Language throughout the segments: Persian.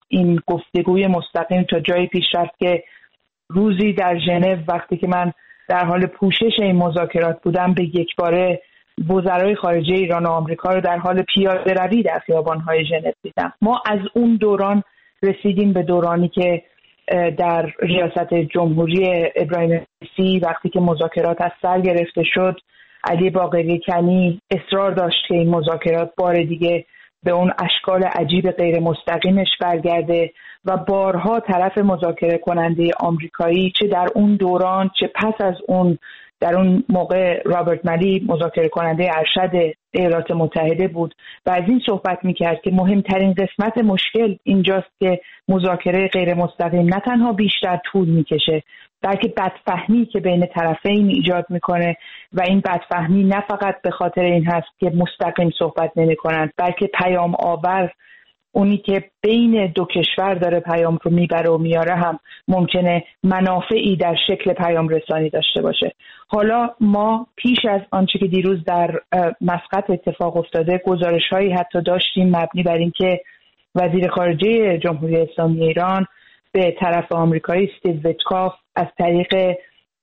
این گفتگوی مستقیم تا جایی پیش رفت که روزی در ژنو وقتی که من در حال پوشش این مذاکرات بودم به یک باره وزرای خارجه ایران و آمریکا رو در حال پیاده روی در خیابان‌های ژنو دیدم. ما از اون دوران رسیدیم به دورانی که در ریاست جمهوری ابراهیم رئیسی وقتی که مذاکرات از سر گرفته شد، علی باقری کنی اصرار داشت که این مذاکرات بار دیگه به اون اشکال عجیب غیر مستقیمش برگرده و بارها طرف مذاکره کننده آمریکایی چه در اون دوران چه پس از اون، در اون موقع رابرت مالی مذاکره کننده ارشد ایالات متحده بود و از این صحبت میکرد که مهمترین قسمت مشکل اینجاست که مذاکره غیر مستقیم نه تنها بیشتر طول میکشه بلکه بدفهمی که بین طرفین ایجاد میکنه و این بدفهمی نه فقط به خاطر این هست که مستقیم صحبت نمیکنند بلکه پیام آور، اونی که بین دو کشور داره پیام رو میبره و میاره هم ممکنه منافعی در شکل پیام رسانی داشته باشه. حالا ما پیش از آنچه که دیروز در مسقط اتفاق افتاده گزارش‌هایی حتی داشتیم مبنی بر اینکه وزیر خارجه جمهوری اسلامی ایران به طرف آمریکایی استیو ویتکاف از طریق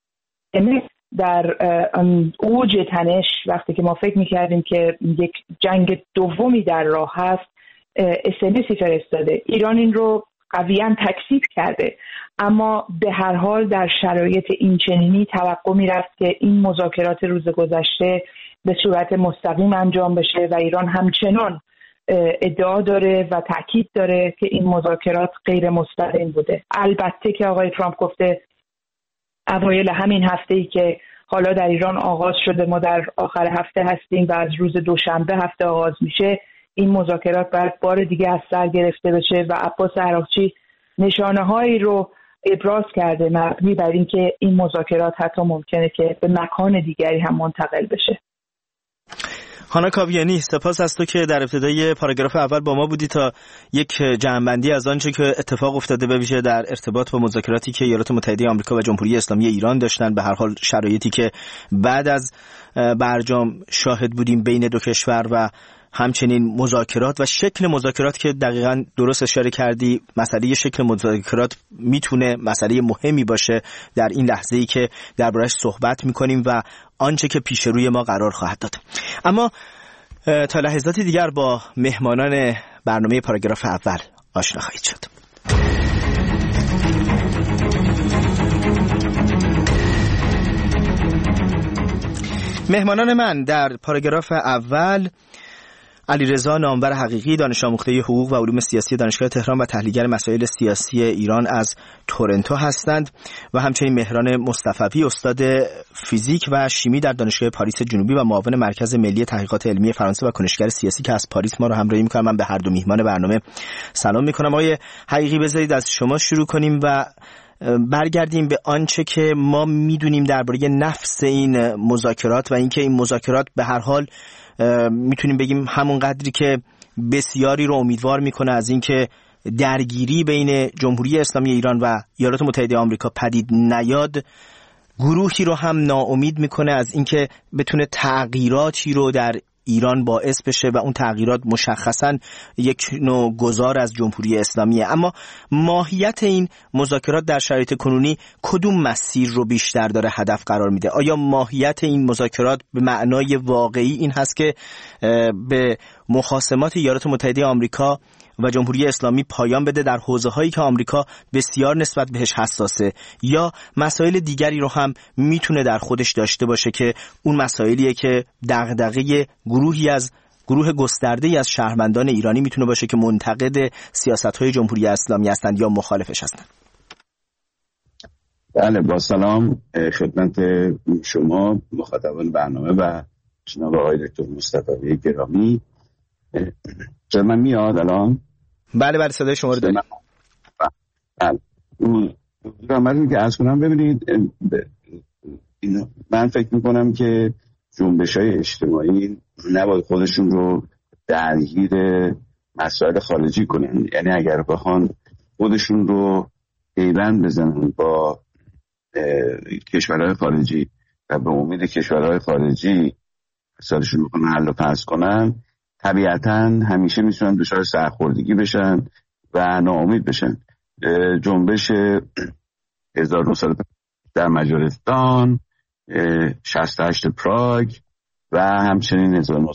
در اوج تنش وقتی که ما فکر می‌کردیم که یک جنگ دومی در راه هست اس‌ام‌اسی فرستاده. ایران این رو قویاً تکذیب کرده، اما به هر حال در شرایط این چنینی توقع می‌رفت که این مذاکرات روز گذشته به صورت مستقیم انجام بشه و ایران همچنان ادعا داره و تاکید داره که این مذاکرات غیر مستقیم بوده. البته که آقای ترامپ گفته اوایل همین هفته‌ای که حالا در ایران آغاز شده، ما در آخر هفته هستیم و از روز دوشنبه هفته آغاز میشه، این مذاکرات باید بار دیگه از سر گرفته بشه و عباس عراقچی نشانه‌هایی رو ابراز کرده مبنی بر اینکه این مذاکرات حتی ممکنه که به مکان دیگری هم منتقل بشه. هانا کاویانی، سپاس از تو که در ابتدای پاراگراف اول با ما بودی تا یک جمع‌بندی از آنچه که اتفاق افتاده به ویژه در ارتباط با مذاکراتی که ایالات متحده آمریکا و جمهوری اسلامی ایران داشتن. به هر حال شرایطی که بعد از برجام شاهد بودیم بین دو کشور و همچنین مذاکرات و شکل مذاکرات که دقیقاً درست اشاره کردی، مسئله شکل مذاکرات میتونه مسئله مهمی باشه در این لحظه‌ای که درباره‌اش صحبت میکنیم و آنچه که پیش روی ما قرار خواهد داد. اما تا لحظات دیگر با مهمانان برنامه پاراگراف اول آشنا خواهید شد. مهمانان من در پاراگراف اول: علیرضا نامور حقیقی، دانش آموخته حقوق و علوم سیاسی دانشگاه تهران و تحلیلگر مسائل سیاسی ایران از تورنتو هستند، و همچنین مهران مصطفی، استاد فیزیک و شیمی در دانشگاه پاریس جنوبی و معاون مرکز ملی تحقیقات علمی فرانسه و کنشگر سیاسی که از پاریس ما رو همراهی می‌کنم. من به هر دو میهمان برنامه سلام می‌کنم. آقای حقیقی، بذارید از شما شروع کنیم و برگردیم به آنچه که ما می‌دونیم درباره نفس این مذاکرات و اینکه این مذاکرات به هر حال میتونیم بگیم همون قدری که بسیاری رو امیدوار میکنه از اینکه درگیری بین جمهوری اسلامی ایران و ایالات متحده آمریکا پدید نیاد، گروهی رو هم ناامید میکنه از اینکه بتونه تغییراتی رو در ایران باعث بشه و اون تغییرات مشخصاً یک نوع گذار از جمهوری اسلامیه. اما ماهیت این مذاکرات در شرایط کنونی کدوم مسیر رو بیشتر داره هدف قرار میده؟ آیا ماهیت این مذاکرات به معنای واقعی این هست که به مخاصمات ایالات متحده آمریکا و جمهوری اسلامی پایان بده در حوزه‌هایی که آمریکا بسیار نسبت بهش حساسه، یا مسائل دیگری رو هم میتونه در خودش داشته باشه که اون مسائلیه که دغدغه گروه گسترده‌ای از شهروندان ایرانی میتونه باشه که منتقد سیاست‌های جمهوری اسلامی هستند یا مخالفش هستند؟ بله، با سلام خدمت شما مخاطبان برنامه و جناب آقای دکتر مصطفی گرامی. من میاد الان؟ بله صدای شما رو داریم. من که عرض کنم، ببینید من فکر میکنم که جنبش‌های اجتماعی نباید خودشون رو درگیر مسائل خارجی کنن. یعنی اگر بخوان خودشون رو پیوند بزنن با کشورهای خارجی و به امید کشورهای خارجی مسائلشون رو حل و فصل کنن، طبیعتاً همیشه میتونن دچار سرخوردگی بشن و ناامید بشن. جنبش 1900 در مجارستان، 68 پراگ و همچنین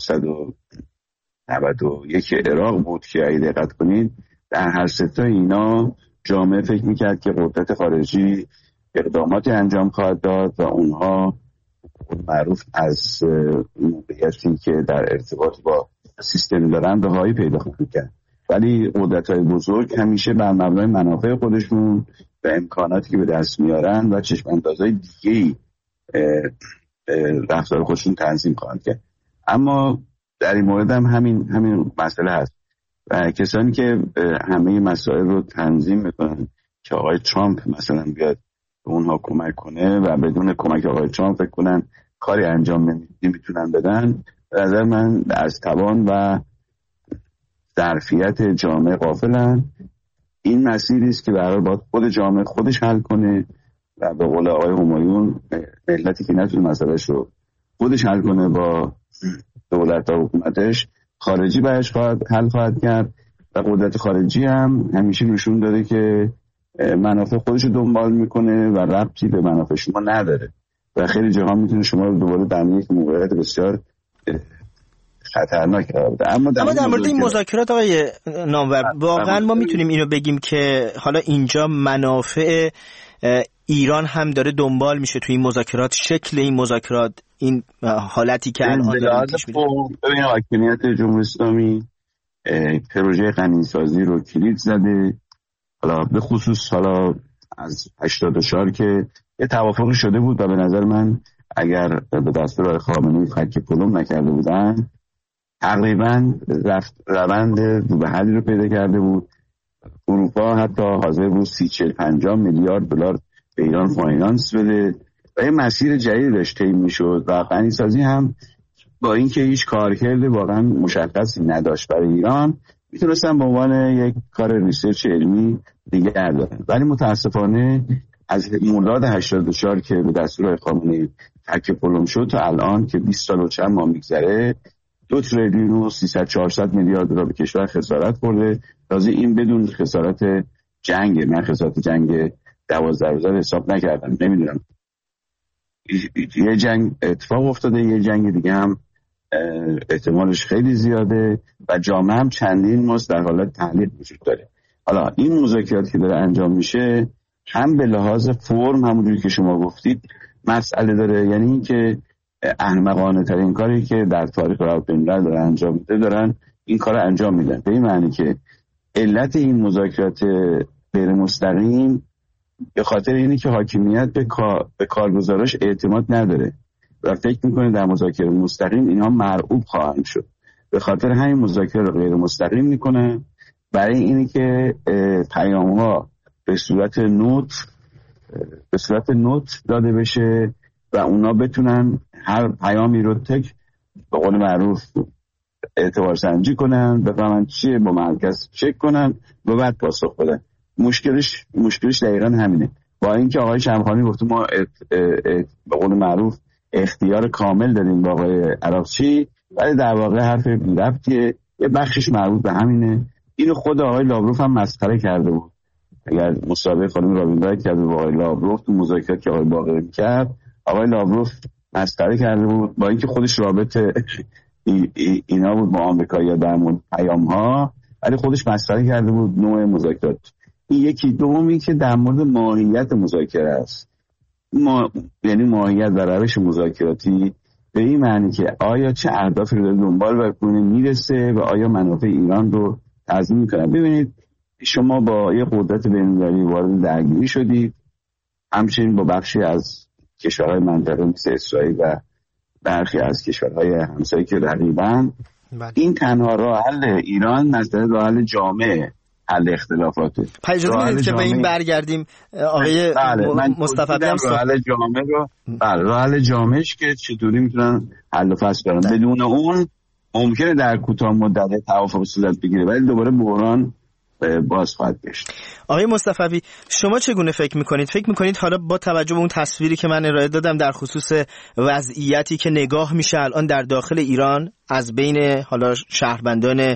1991 عراق بود که اگه دقت کنید در هر سه تا اینا جامعه فکر میکرد که قدرت خارجی اقداماتی انجام خواهد داد و اونها معروف از موقعیتی که در ارتباط با سیستم دارن رهایی پیدا خواهند کرد. ولی قدرت‌های بزرگ همیشه بر مبنای منافع خودشون و امکاناتی که به دست میارن و چشم‌اندازهای دیگه‌ای رفتار خودشون تنظیم خواهند کرد. اما در این مورد هم همین مسئله هست و کسانی که همه مسائل رو تنظیم میکنن که آقای ترامپ مثلا بیاد به اونها کمک کنه و بدون کمک آقای ترامپ فکر کنن کاری انجام نمیتونن بدن، به نظر من از توان و ظرفیت جامعه غافلن. این مسیری است که برای باید خود جامعه خودش حل کنه و به قول آقای همایون ملتی که نتونه مسئلهش رو خودش حل کنه با دولت و حکومتش، خارجی برش حل خواهد کرد و قدرت خارجی هم همیشه نشون داده که منافع خودش رو دنبال میکنه و ربطی به منافع شما نداره و خیلی جاها میتونه شما رو دوباره در یک موقعیت بسیار خطرناک قرار بده. اما در مورد این مذاکرات آقای نامور واقعا ما میتونیم اینو بگیم که حالا اینجا منافع ایران هم داره دنبال میشه توی این مذاکرات، شکل این مذاکرات، این حالتی که الان داره پیش میره. ببین حاکمیت جمهوری اسلامی پروژه غنیسازی رو کلید زده، حالا به خصوص حالا از 84 که یه توافقی شده بود و به نظر من اگر به دستور آقای خامنه‌ای فک پلم نکرده بودن تقریبا روند به حلی رو پیدا کرده بود. اروپا حتی حاضر بود 30-40-50 میلیارد دلار به ایران فاینانس بده و یه مسیر جدید داشت طی میشد و غنیسازی هم با اینکه هیچ کارکرد واقعا مشخصی نداشت برای ایران میتونستن به عنوان یک کار ریسرچ علمی نگه دارن. ولی متاسفانه از مرداد 84 که به دستور خامنه‌ای تک پلم شد تا الان که 20 سال و چند ماه میگذره 2 تریلیون و 300-400 میلیارد دلار به کشور خسارت برده. تازه این بدون خسارت جنگ، من خسارت جنگ 12 روزه حساب نکردم، نمیدونم یه جنگ اتفاق افتاده، یه جنگ دیگه هم احتمالش خیلی زیاده و جامعه هم چندین ماست در حالت تعلیق وجود داره. حالا این مذاکراتی که داره انجام میشه هم به لحاظ فرم همونجوری که شما گفتید مسئله داره، یعنی این که احمقانه ترین کاری که در تاریخ روابط داره انجام میده دارن این کار انجام میدن، به این معنی که علت این مذاکرات غیر مستقیم به خاطر اینه که حاکمیت به کارگزاراش اعتماد نداره و فکر میکنه در مذاکره مستقیم اینها مرعوب خواهند شد، به خاطر همین مذاکره رو غیر مستقیم میکنه برای اینه که پیام‌ها به صورت نوت داده بشه و اونا بتونن هر پیامی رو تک به قول معروف اعتبار سنجی کنن، بفهمن چیه، با مرکز چک کنن و بعد پاسخ بدن. مشکلش دقیقا همینه. با اینکه آقای شمخانی گفته ما به قول معروف اختیار کامل داریم با آقای عراقچی، ولی در واقع حرف بی ربطیه، یه بخشش مربوط به همینه. اینو خود آقای لاوروف هم مسخره کرده بود. اگر مسابقه خانم رابین کرده با آقای لاوروف تو مذاکرات که آقای باقری می‌کرد، آقای لاوروف مسخره کرده بود با اینکه خودش رابطه اینا بود با آمریکایی‌ها در مورد پیام‌ها، ولی خودش مسخره کرده بود نوع مذاکرات. این یکی. دومی که در مورد ماهیت مذاکره است، یعنی ماهیت و روش مذاکراتی به این معنی که آیا چه اهدافی رو دنبال بکنه میرسه و آیا منافع ایران رو تضمین میکنه. ببینید شما با یه قدرت بین‌المللی وارد درگیری شدید، همچنین با بخشی از کشورهای منطقه مثل اسرائیل و برخی از کشورهای همسایه که رقیبن. این تنها راه حل ایران مسئله راه حل جامعه، حل اختلافاته. اجازه میدید که به این برگردیم آقای مصطفی هم راه حل جامعهش که چطوری میتونن حل و فصل کنن. بدون اون ممکنه در کوتاه مدت توافق صورت بگیره ولی دوباره بحران باز خواهد گشت. آقای مصطفی شما چگونه فکر میکنید؟ فکر میکنید حالا با توجه به اون تصویری که من ارائه دادم در خصوص وضعیتی که نگاه میشه الان در داخل ایران از بین حالا شهروندان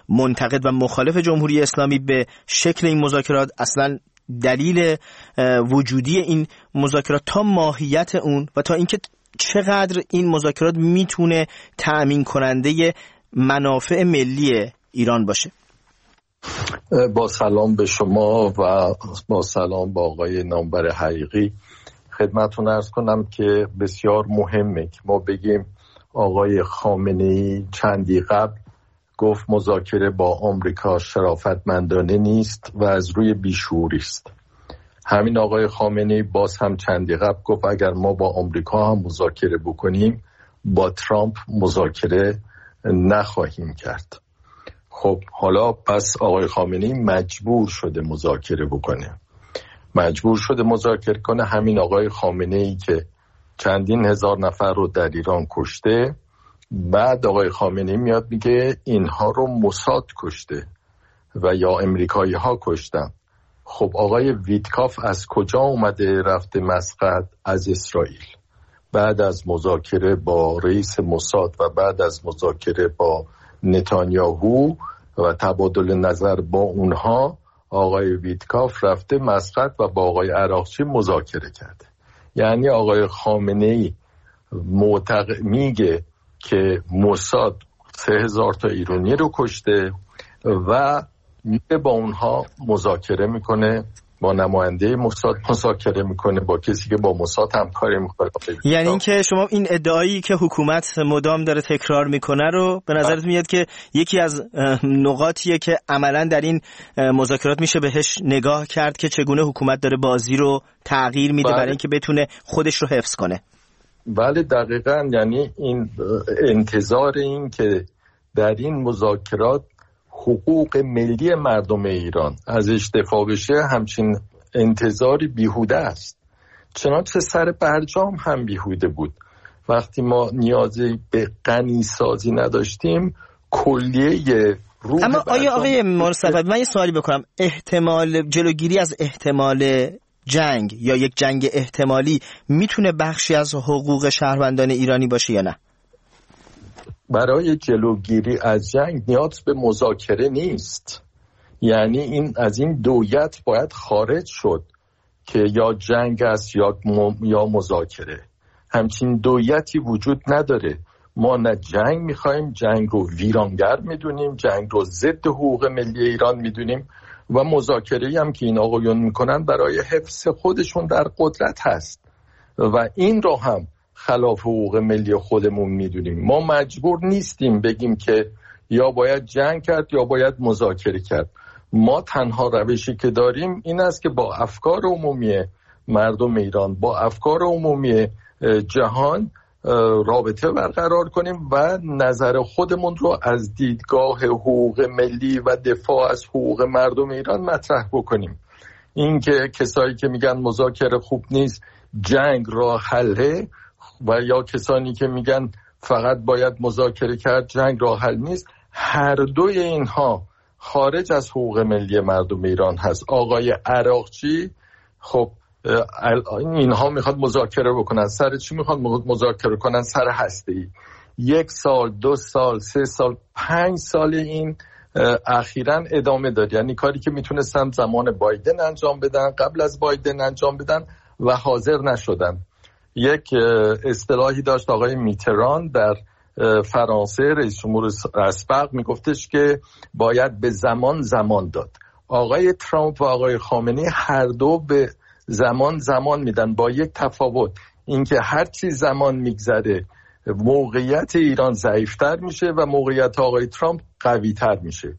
منتقد و مخالف جمهوری اسلامی به شکل این مذاکرات، اصلا دلیل وجودی این مذاکرات تا ماهیت اون و تا اینکه چقدر این مذاکرات میتونه تأمین کننده منافع ملی ایران باشه. با سلام به شما و با سلام با آقای نامبر حقیقی خدمتتون عرض کنم که بسیار مهمه که ما بگیم آقای خامنه‌ای چندی قبل گفت مذاکره با آمریکا شرافتمندانه نیست و از روی بیشعوری است. همین آقای خامنه‌ای باز هم چندی قبل گفت اگر ما با آمریکا هم مذاکره بکنیم با ترامپ مذاکره نخواهیم کرد. خب حالا پس آقای خامنه‌ای مجبور شده مذاکره بکنه، مجبور شده مذاکره کنه. همین آقای خامنه‌ای که چندین هزار نفر رو در ایران کشته، بعد آقای خامنه‌ای میاد میگه اینها رو موساد کشته و یا امریکایی ها کشتن. خب آقای ویتکاف از کجا اومده رفته مسقط؟ از اسرائیل. بعد از مذاکره با رئیس موساد و بعد از مذاکره با نتانیاهو و تبادل نظر با اونها، آقای ویتکاف رفته مسقط و با آقای عراقچی مذاکره کرده. یعنی آقای خامنه‌ای میگه که موساد 3000 تا ایرانی رو کشته و میگه با اونها مذاکره میکنه، با نماینده موساد مذاکره میکنه، با کسی که با موساد همکاری میکنه. یعنی اینکه شما این ادعایی که حکومت مدام داره تکرار میکنه رو به نظرت میاد که یکی از نقاطیه که عملا در این مذاکرات میشه بهش نگاه کرد که چگونه حکومت داره بازی رو تغییر میده برای اینکه بتونه خودش رو حفظ کنه. بله دقیقاً. یعنی این انتظار این که در این مذاکرات حقوق ملی مردم ایران ازش دفاع بشه، همچین انتظاری بیهوده است. چنانچه سر برجام هم بیهوده بود. وقتی ما نیازی به غنیسازی نداشتیم کلیه روح. اما آقای مصطفی من یه سوالی بکنم، احتمال جلوگیری از احتمال جنگ یا یک جنگ احتمالی میتونه بخشی از حقوق شهروندان ایرانی باشه یا نه؟ برای جلوگیری از جنگ نیاز به مذاکره نیست. یعنی این از این دویت باید خارج شد که یا جنگ است یا مذاکره. همچین دویتی وجود نداره. ما نه جنگ میخوایم، جنگ رو ویرانگر میدونیم، جنگ رو ضد حقوق ملی ایران میدونیم و مذاکره‌ای هم که این آقایون میکنن برای حفظ خودشون در قدرت هست و این رو هم خلاف حقوق ملی خودمون میدونیم. ما مجبور نیستیم بگیم که یا باید جنگ کرد یا باید مذاکره کرد. ما تنها روشی که داریم این است که با افکار عمومی مردم ایران، با افکار عمومی جهان رابطه برقرار کنیم و نظر خودمون رو از دیدگاه حقوق ملی و دفاع از حقوق مردم ایران مطرح بکنیم. این که کسایی که میگن مذاکره خوب نیست، جنگ راه حله، و یا کسانی که میگن فقط باید مذاکره کرد، جنگ راه حل نیست، هر دوی اینها خارج از حقوق ملی مردم ایران هست. آقای عراقچی خب اینها میخواد مذاکره بکنن، سر چی میخواد مذاکره کنن؟ سر هسته‌ای. 1 سال، 2 سال، 3 سال، 5 سال این اخیراً ادامه داد. یعنی کاری که میتونستن زمان بایدن انجام بدن، قبل از بایدن انجام بدن و حاضر نشدن. یک اصطلاحی داشت آقای میتران در فرانسه، رئیس جمهور اسبق، میگفتش که باید به زمان داد. آقای ترامپ و آقای خامنه‌ای هر دو به زمان میدن، با یک تفاوت، اینکه هر چی زمان میگذره موقعیت ایران ضعیفتر میشه و موقعیت آقای ترامپ قویتر میشه.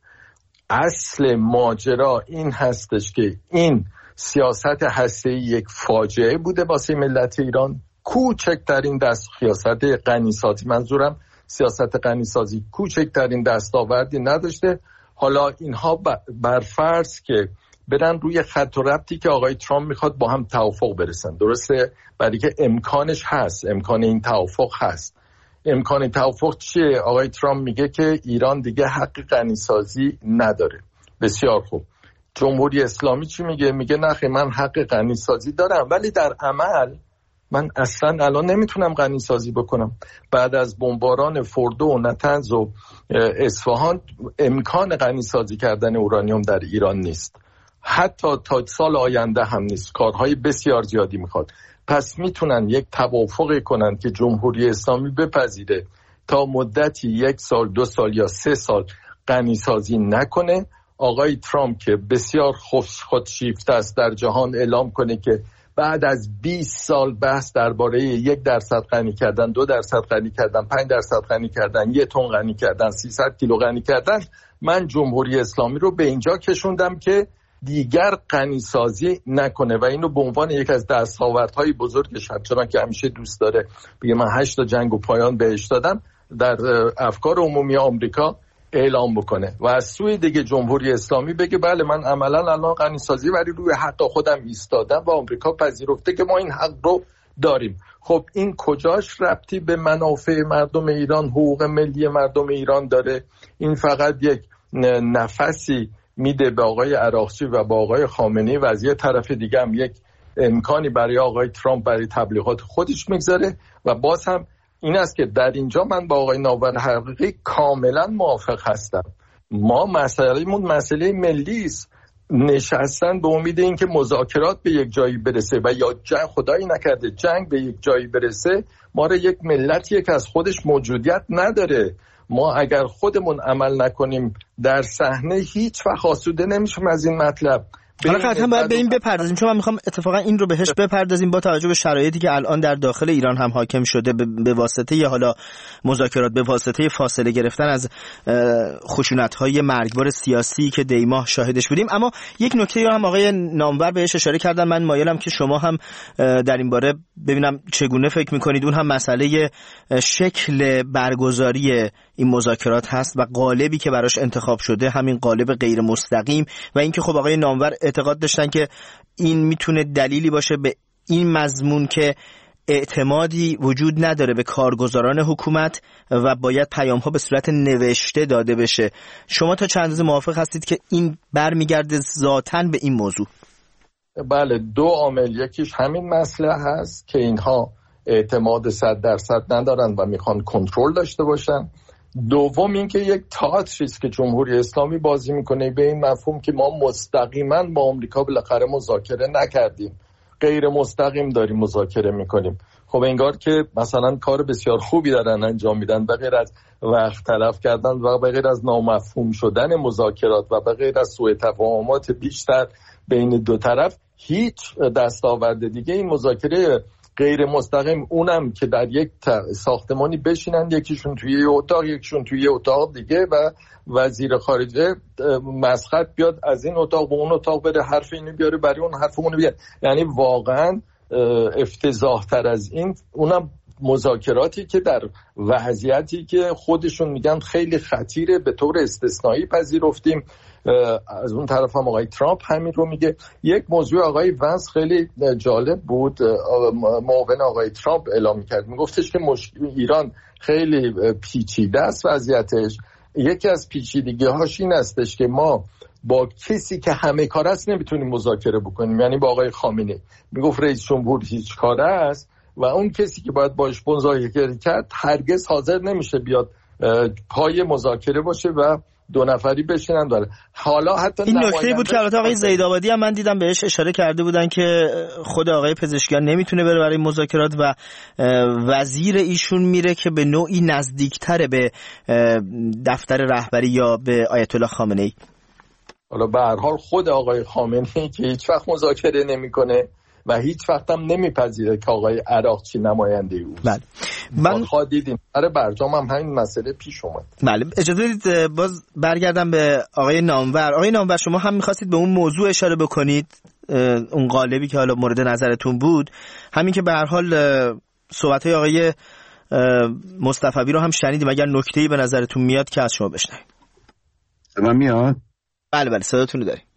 اصل ماجرا این هستش که این سیاست هسته‌ای یک فاجعه بوده واسه ملت ایران. کوچکترین سیاست غنیسازی، منظورم سیاست غنیسازی، کوچکترین دستاوردی نداشته. حالا اینها بر فرض که برن روی خط و ربطی که آقای ترامپ میخواد با هم توافق برسن، درسته؟ برای که امکانش هست، امکان این توافق هست. امکان توافق چیه؟ آقای ترامپ میگه که ایران دیگه حق غنیسازی نداره. بسیار خوب. جمهوری اسلامی چی میگه؟ میگه نه من حق غنیسازی دارم، ولی در عمل من اصلا الان نمیتونم غنی سازی بکنم. بعد از بمباران فوردو و نتنز و اصفهان امکان غنی سازی کردن اورانیوم در ایران نیست، حتی تا سال آینده هم نیست. کارهای بسیار زیادی میخواد. پس میتونن یک توافقی کنن که جمهوری اسلامی بپذیره تا مدتی 1 سال 2 سال یا 3 سال غنی سازی نکنه. آقای ترامپ که بسیار خودشیفته است در جهان اعلام کنه که بعد از 20 سال بحث درباره 1% غنی کردن، 2% غنی کردن، 5% غنی کردن، 1 تن غنی کردن، 300 کیلو غنی کردن، من جمهوری اسلامی رو به اینجا کشوندم که دیگر غنی سازی نکنه و اینو به عنوان یک از دستاوردهای بزرگش، چون که همیشه دوست داره بگه من 8 تا جنگ و پایان بهش دادم، در افکار عمومی آمریکا اعلام بکنه و از سوی دیگه جمهوری اسلامی بگه بله من عملا الان غنی سازی ولی روی حق خودم ایستادم و آمریکا پذیرفته که ما این حق رو داریم. خب این کجاش ربطی به منافع مردم ایران، حقوق ملی مردم ایران داره؟ این فقط یک نفسی میده به آقای عراقچی و با آقای خامنه‌ای و از یه طرف دیگه هم یک امکانی برای آقای ترامپ برای تبلیغات خودش میگذاره. و باز هم این است که در اینجا من با آقای نامور حقیقی کاملا موافق هستم. ما مسئله ملی است. نشستن به امید اینکه مذاکرات به یک جایی برسه و یا جنگ، خدایی نکرده جنگ به یک جایی برسه، ما را یک ملتیه که از خودش موجودیت نداره. ما اگر خودمون عمل نکنیم در صحنه هیچ وقت آسوده نمیشیم از این مطلب. حالا قطعا باید به این بپردازیم، چون من میخوام اتفاقا این رو بهش بپردازیم با توجه به شرایطی که الان در داخل ایران هم حاکم شده به واسطه یا حالا مذاکرات، به واسطه فاصله گرفتن از خشونت‌های مرگبار سیاسی که دیماه شاهدش بودیم. اما یک نکته رو هم آقای نامور بهش اشاره کردن، من مایلم که شما هم در این باره ببینم چگونه فکر میکنید. اون هم مسئله شکل برگزاری این مذاکرات هست و قالبی که براش انتخاب شده، همین قالب غیر مستقیم، و اینکه خب آقای نامور اعتقاد داشتن که این میتونه دلیلی باشه به این مضمون که اعتمادی وجود نداره به کارگزاران حکومت و باید پیام‌ها به صورت نوشته داده بشه. شما تا چند اندازه موافق هستید که این برمیگرده ذاتاً به این موضوع؟ بله، 2 عامل. یکیش همین مسئله هست که اینها اعتماد 100% ندارن و میخوان کنترل داشته باشن. دوم اینکه یک تئاتری است که جمهوری اسلامی بازی میکنه به این مفهوم که ما مستقیما با آمریکا بالاخره مذاکره نکردیم، غیر مستقیم داریم مذاکره میکنیم. خب انگار که مثلا کار بسیار خوبی دارن انجام میدن، به غیر از وقت تلف کردن و به غیر از نامفهوم شدن مذاکرات و به غیر از سوء تفاهمات بیشتر بین دو طرف، هیچ دستاورد دیگه این مذاکره غیر مستقیم، اونم که در یک ساختمانی بشینن، یکیشون توی یه اتاق یکیشون توی یه اتاق دیگه و وزیر خارجه مسخط بیاد از این اتاق به اون اتاق بره، حرف اینو بیاره برای اون حرف اونو بیاره. یعنی واقعا افتضاح تر از این، اونم مذاکراتی که در وضعیتی که خودشون میگن خیلی خطیره به طور استثنایی پذیرفتیم. از اون طرف هم آقای ترامپ همین رو میگه. یک موضوع آقای ونس خیلی جالب بود، معاون آقای ترامپ اعلام میکرد، میگفتش که ایران خیلی پیچیده است وضعیتش. یکی از پیچیدگی هاش این استش که ما با کسی که همه کاره است نمیتونیم مذاکره بکنیم، یعنی با آقای خامنه‌ای. میگفت رئیس جمهور هیچ کاره است و اون کسی که باید باش مذاکره کرد هرگز حاضر نمیشه بیاد پای مذاکره باشه و 2 نفری بشینن داره. حالا حتی این نکته بود که البته آقای زیدآبادی هم من دیدم بهش اشاره کرده بودن که خود آقای پزشکیان نمیتونه بره برای مذاکرات و وزیر ایشون میره که به نوعی نزدیکتره به دفتر رهبری یا به آیت الله خامنه‌ای. حالا به هر حال خود آقای خامنه‌ای که هیچ وقت مذاکره نمیکنه و هیچ وقت هم نمیپذیره که آقای عراقچی نماینده اوست. بله. من دیدیم برای برجام هم همین مسئله پیش اومد. بله، اجازه بدید باز برگردم به آقای نامور. آقای نامور، شما هم می‌خواستید به اون موضوع اشاره بکنید، اون قالبی که حالا مورد نظرتون بود، همین که به هر حال صحبت‌های آقای مصطفی رو هم شنیدیم. اگر نکته‌ای به نظرتون میاد که از شما بشنویم. من میاد؟ بله صداتون رو داریم.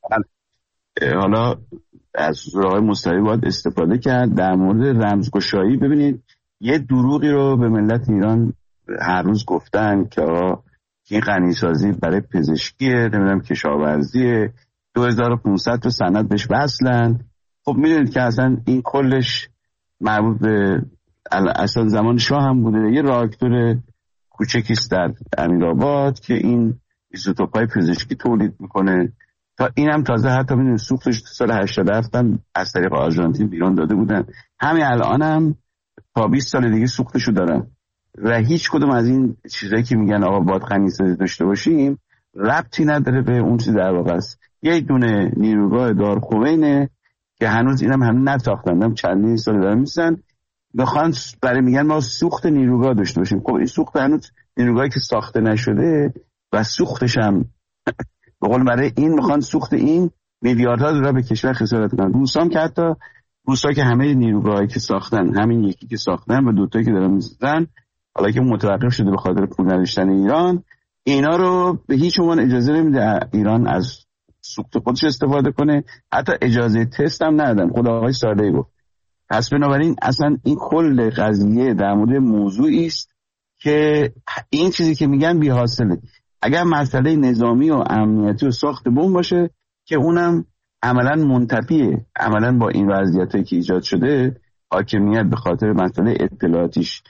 حالا از آقای مصطفی باید استفاده کرد در مورد رمزگشایی. ببینید یه دروغی رو به ملت ایران هر روز گفتن که این غنیسازی برای پزشکیه، نمیدونم کشاورزیه، 2500 تا سند بهش وصلن. خب میدونید که اصلا این کلش مربوط به اصلا زمان شاه هم بوده. یه راکتور کوچکیست در امیرآباد که این ایزوتوپای پزشکی تولید میکنه. تا اینم تازه حتی میدونی سوختش سال 87 هم از طریق آرژانتین بیرون داده بودن. همین الانم تا 20 سال دیگه سوختشو دارن و هیچ کدوم از این چیزایی که میگن آقا باید غنیسازی داشته باشیم ربطی نداره به اون چیز در واقع است. یه دونه نیروگاه دارالخوینه که هنوز اینم هم نساختن، چندین سال دارن میسن بخوان برای میگن ما سوخت نیروگاه داشته باشیم. خب این سوخت هنوز نیروگاهی که ساخته نشده و سوختش هم به قول برای این میخوان سوخت این میلیاردها دلار به کشور خسارت کنن. روسام که حتی روسا که همه نیروگاهایی که ساختن همین یکی که ساختن و دوتایی که دارن میسازن حالا که متوقف شده به خاطر پول نداشتن ایران، اینا رو به هیچ عنوان اجازه نمیده ایران از سوخت خودش استفاده کنه. حتی اجازه تست هم ندادن. خود آقای صالحی گفت. پس بنابراین اصلا این کل قضیه در مورد موضوعی است که این چیزی که میگن بی حاصله. اگر مسئله نظامی و امنیتی و ساخت بمب باشه که اونم عملا منتفیه عملا با این وضعیتی که ایجاد شده. حاکمیت به خاطر مسئله اطلاعاتیش،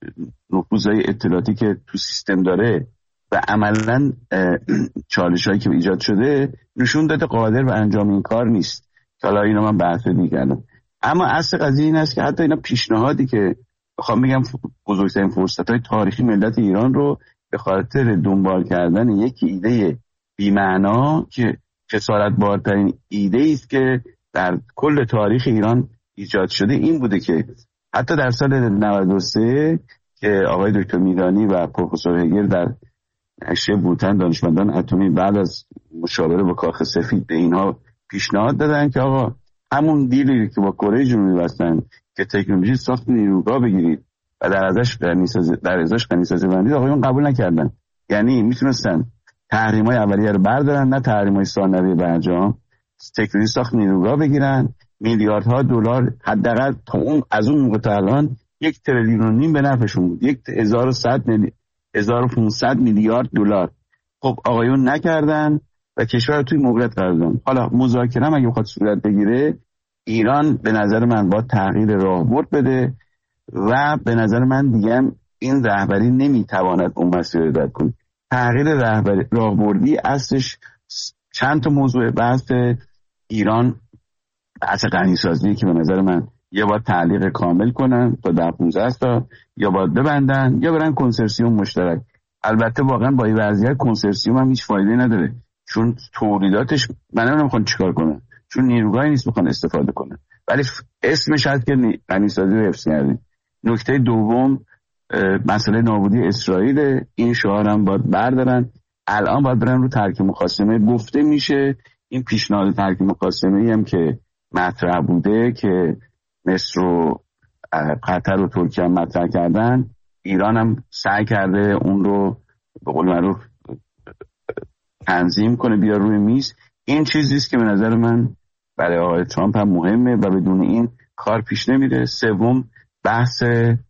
نفوذهای اطلاعاتی که تو سیستم داره و عملا چالش‌هایی که ایجاد شده نشون داده قادر به انجام این کار نیست. حالا اینو من بحث دیگرم. اما اصل قضیه این است که حتی اینا پیشنهادی که بخوام بگم بزرگترین فرصت‌های تاریخی ملت ایران رو به خاطر دنبال کردن یک ایده بی‌معنا که خسارت‌بارترین ایده است که در کل تاریخ ایران ایجاد شده این بوده که حتی در سال 93 که آقای دکتر میدانی و پروفسور هگل در نشریه بوتن دانشمندان اتمی بعد از مشاوره با کاخ سفید به اینها پیشنهاد دادن که آقا همون دیلی که با کره جنوبی بستن که تکنولوژی ساخت نیروگاه بگیرید و در ازش غنیسازی بندید، آقایون قبول نکردن. یعنی میتونستن تحریم‌های اولیه رو بردارن، نه تحریم‌های ثانویه برجام، تکنولوژی ساخت نیروگاه بگیرن، میلیاردها دلار حداقل تا اون از اون موقع تا الان 1.5 تریلیون به نفعشون بود، 1500 میلیارد دلار. خب آقایون نکردن و کشور رو توی موقعیت قرار دادن. حالا مذاکره هم اگه بخواد صورت بگیره ایران به نظر من باید تغییر راهبرد بده و به نظر من دیگه این رهبری نمیتواند اون مسیر رو رد کنه. تغییر راهبردی اصلش چند تا موضوع. بحث ایران بحث غنیسازی که به نظر من یا باید تعلیق کامل کنن تا 10-15 تا یا باید ببندن یا برن کنسرسیوم مشترک. البته واقعا با این وضعیت کنسرسیوم هم هیچ فایده نداره چون تولیداتش من نمیخوام چیکار کنن چون نیروگاهی نیست بخوان استفاده کنن، ولی اسمش هست که غنیسازی رو حفظ کردیم. نکته دوم مسئله نابودی اسرائیل. این شعار هم باید بردارن. الان باید برن رو ترک مخاصمه. گفته میشه این پیشنهاد ترک مخاصمه هم که مطرح بوده که مصر و قطر و ترکیه هم مطرح کردن، ایران هم سعی کرده اون رو به قول معروف تنظیم کنه بیار روی میز. این چیزیست که به نظر من برای آقای ترامپ هم مهمه و بدون این کار پیش نمیره. سوم بحث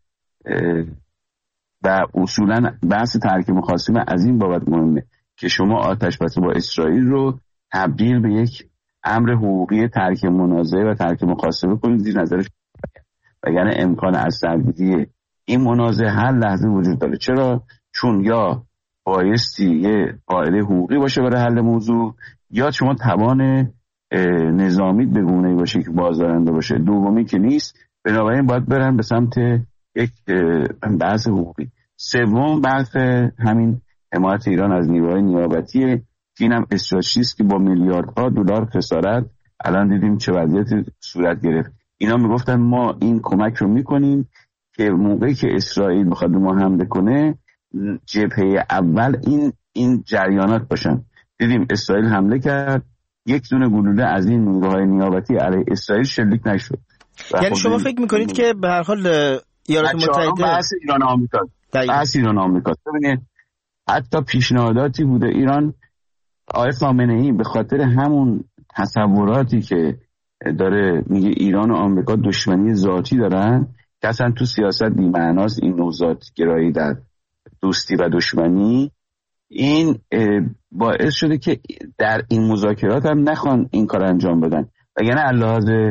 و اصولا بحث ترک مخاصمه از این بابت مهمه که شما آتش بس با اسرائیل رو تبدیل به یک امر حقوقی ترک منازعه و ترک مخاصمه کنید زیر نظرش، وگرنه امکان از سرگیری این منازعه هر لحظه وجود داره. چرا؟ چون یا بایستی یه قاعده حقوقی باشه برای حل موضوع یا شما توان نظامی به گونه‌ای باشه که بازدارنده باشه. دومی که نیست. بنابراین باید برن به سمت یک بحث حقوقی. سوم بحث همین حمایت ایران از نیروهای نیابتیه که اینم استراتژیست که با میلیاردها دلار خسارت الان دیدیم چه وضعیتی صورت گرفت. اینا میگفتن ما این کمک رو میکنیم که موقعی که اسرائیل بخواد ما حمله کنه جبهه اول این جریانات باشن. دیدیم اسرائیل حمله کرد، یک دونه گلوله از این نیروهای نیابتی علیه اسرائیل شلیک نشد. یعنی شما فکر میکنید که به هر حال ایالات متحده بحث ایران آمریکا ببینید حتی پیشنهاداتی بوده ایران آقای خامنه‌ای به خاطر همون تصوراتی که داره میگه ایران و آمریکا دشمنی ذاتی دارن که اصلا تو سیاست بی‌معناست این نوع ذات‌گرایی در دوستی و دشمنی. این باعث شده که در این مذاکرات هم نخوان این کار انجام بدن، وگرنه علاوه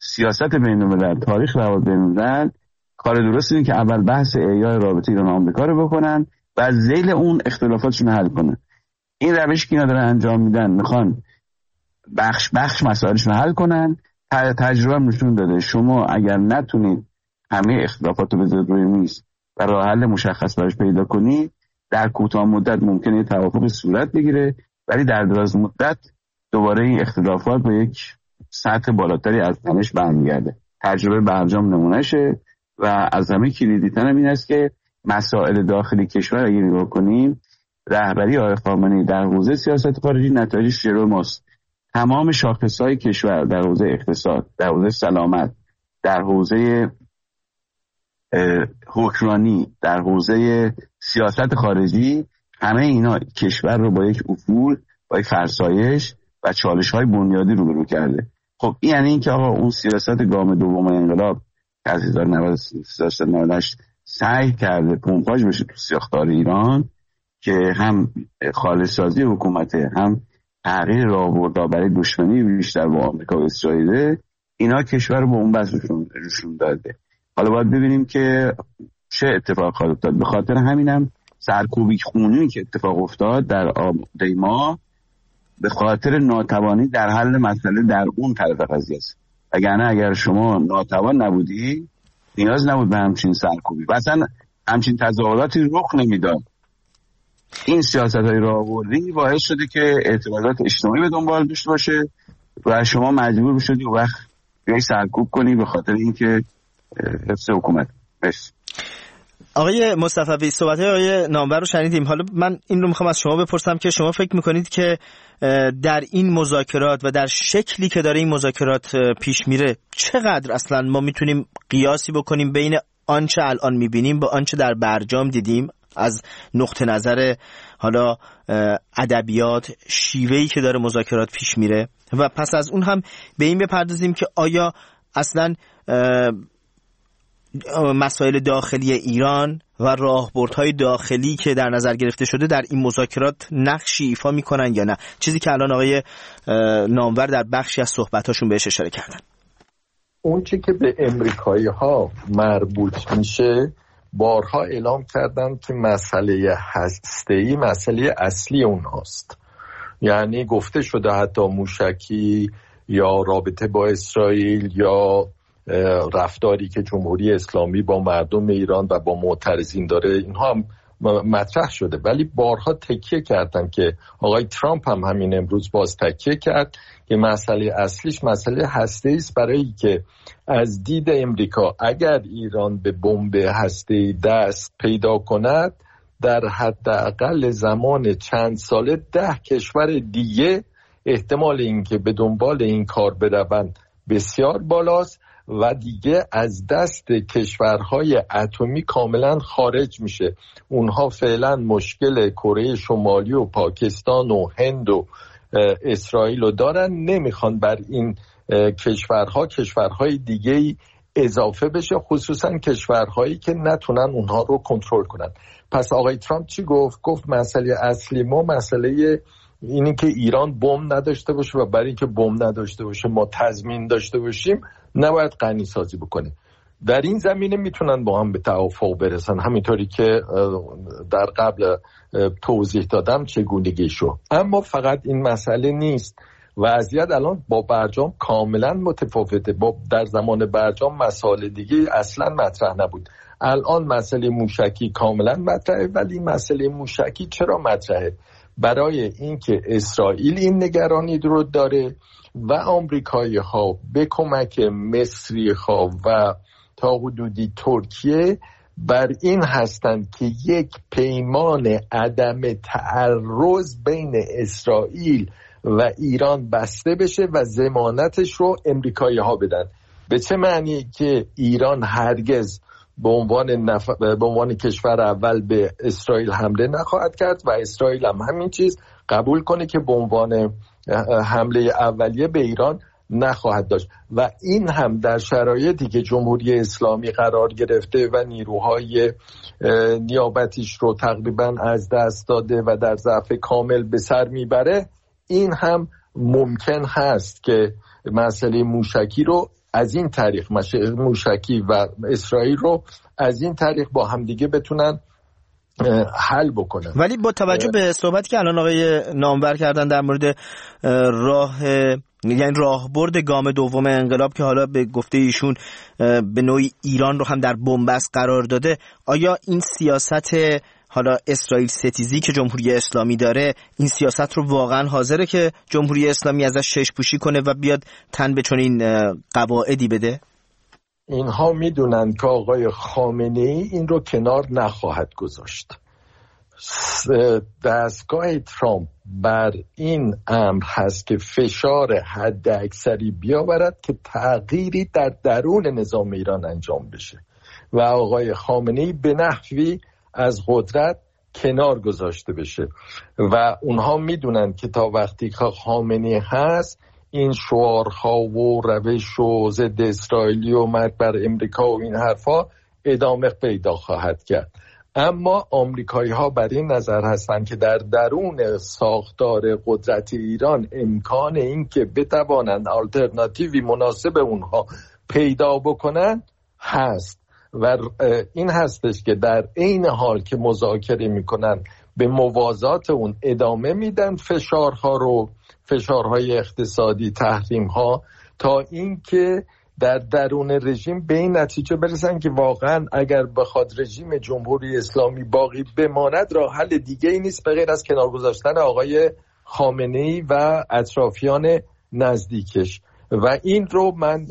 سیاست بین‌الملل، تاریخ روابط بین‌الملل، کار درست اینه که اول بحث احیای رابطه ایران و آمریکا رو بکنن و از ذیل اون اختلافاتشون حل کنن. این روش که اینا دارن انجام میدن، میخوان بخش مسائلشون حل کنن. تجربه نشون داده شما اگر نتونید همه اختلافات رو بذارید روی میز و راه حل مشخص براش پیدا کنید، در کوتاه مدت ممکنه توافق صورت بگیره، ولی در دراز مدت دوباره این اختلافات به یک سطح بالاتری از تنش برمیگرده. تجربه برجام نمونهشه و از همه کلیدی‌تر این است که مسائل داخلی کشور اگه نگاه کنیم، رهبری آقای خامنه‌ای در حوزه سیاست خارجی نتایجش جلوی ماست. تمام شاخص‌های کشور در حوزه اقتصاد، در حوزه سلامت، در حوزه حکمرانی، در حوزه سیاست خارجی، همه اینا کشور رو با یک افول، با یک فرسایش و چالش‌های بنیادی روبرو کرده. خب این یعنی این که آقا اون سیاست گام دوم انقلاب که از 1998 سعی کرده پمپاژ بشه تو ساختار ایران که هم خالص‌سازی حکومت، هم تغییر راهبردها برای دشمنی بیشتر با آمریکا و اسرائیل، اینا کشور رو به اون بس روشون داده. حالا باید ببینیم که چه اتفاق خواهد افتاد. به خاطر همینم سرکوبی خونی که اتفاق افتاد در آبادی ما به خاطر ناتوانی در حل مسئله در اون طرف قضیه است. اگر شما ناتوان نبودی نیاز نبود به همچین سرکوبی و اصلا همچین تظاهراتی رخ نمیداد. این سیاست‌های راهبردی باعث شده که اعتراضات اجتماعی به دنبال داشته باشه و شما مجبور بشید و وقت بیای سرکوب کنی به خاطر اینکه حفظ حکومت. بس آقای مصطفی، صحبت‌های آقای نامور رو شنیدیم. حالا من این رو میخوام از شما بپرسم که شما فکر میکنید که در این مذاکرات و در شکلی که داره این مذاکرات پیش میره چقدر اصلا ما میتونیم قیاسی بکنیم بین آنچه الان میبینیم با آنچه در برجام دیدیم از نقطه نظر حالا ادبیات، شیوهی که داره مذاکرات پیش میره، و پس از اون هم به این بپردازیم که آیا اصلا مسائل داخلی ایران و راهبردهای داخلی که در نظر گرفته شده در این مذاکرات نقشی ایفا میکنن یا نه، چیزی که الان آقای نامور در بخشی از صحبتاشون بهش اشاره کردن. اون چی که به امریکایی ها مربوط میشه، بارها اعلام کردن که مسئله هسته‌ای مسئله اصلی اونهاست. یعنی گفته شده حتی موشکی یا رابطه با اسرائیل یا رفتاری که جمهوری اسلامی با مردم ایران و با معترضین داره، اینها هم مطرح شده، ولی بارها تکیه کردن که آقای ترامپ هم همین امروز باز تکیه کرد که مسئله اصلیش مسئله هسته‌ای است، برای که از دید امریکا اگر ایران به بمب هسته‌ای دست پیدا کند در حداقل زمان چند ساله 10 کشور دیگه احتمال اینکه به دنبال این کار بروند بسیار بالاست و دیگه از دست کشورهای اتمی کاملا خارج میشه. اونها فعلا مشکل کره شمالی و پاکستان و هند و اسرائیل رو دارن، نمیخوان بر این کشورهای دیگه اضافه بشه، خصوصا کشورهایی که نتونن اونها رو کنترل کنن. پس آقای ترامپ چی گفت؟ گفت مسئله اصلی ما مسئله اینی که ایران بمب نداشته باشه و برای اینکه بمب نداشته باشه ما تضمین داشته باشیم نباید غنی سازی بکنه. در این زمینه میتونن با هم به توافق برسن، همینطوری که در قبل توضیح دادم چگونگیشو. اما فقط این مسئله نیست. وضعیت الان با برجام کاملا متفاوته. در زمان برجام مسائل دیگه اصلا مطرح نبود. الان مسئله موشکی کاملا مطرحه، ولی مسئله موشکی چرا مطرحه؟ برای اینکه اسرائیل این نگرانی رو داره و آمریکایی ها به کمک مصری ها و تا حدودی ترکیه بر این هستند که یک پیمان عدم تعرض بین اسرائیل و ایران بسته بشه و ضمانتش رو امریکایی ها بدن. به چه معنی؟ که ایران هرگز به عنوان کشور اول به اسرائیل حمله نخواهد کرد و اسرائیل هم همین چیز قبول کنه که به عنوان حمله اولیه به ایران نخواهد داشت. و این هم در شرایطی که جمهوری اسلامی قرار گرفته و نیروهای نیابتیش رو تقریبا از دست داده و در ضعف کامل به سر میبره، این هم ممکن هست که مسئله موشکی رو از این طریق، موشکی و اسرائیل رو از این طریق با همدیگه بتونن حل بکنن. ولی با توجه به صحبتی که الان آقای نامور کردن در مورد یعنی راهبرد گام دوم انقلاب که حالا به گفته ایشون به نوعی ایران رو هم در بن‌بست قرار داده، آیا این سیاست حالا اسرائیل ستیزی که جمهوری اسلامی داره، این سیاست رو واقعا حاضره که جمهوری اسلامی ازش چشم‌پوشی کنه و بیاد تن به چنین قواعدی بده؟ اینها میدونن که آقای خامنه‌ای این رو کنار نخواهد گذاشت. دستگاه ترامپ بر این امر هست که فشار حد اکثری بیاورد که تغییری در درون نظام ایران انجام بشه و آقای خامنه‌ای به نحوی از قدرت کنار گذاشته بشه و اونها میدونن که تا وقتی که خامنه‌ای هست این شعارها و روش و ضد اسرائیلی و مرگ بر امریکا و این حرفا ادامه پیدا خواهد کرد. اما آمریکایی ها بر این نظر هستند که در درون ساختار قدرت ایران امکان این که بتوانند آلترناتیوی مناسب اونها پیدا بکنن هست و این هستش که در عین حال که مذاکره میکنن به موازات اون ادامه میدن فشارهای اقتصادی، تحریم‌ها، تا اینکه در درون رژیم به این نتیجه برسن که واقعا اگر بخواد رژیم جمهوری اسلامی باقی بماند راه حل دیگه ای نیست به غیر از کنار گذاشتن آقای خامنه‌ای و اطرافیان نزدیکش و این رو من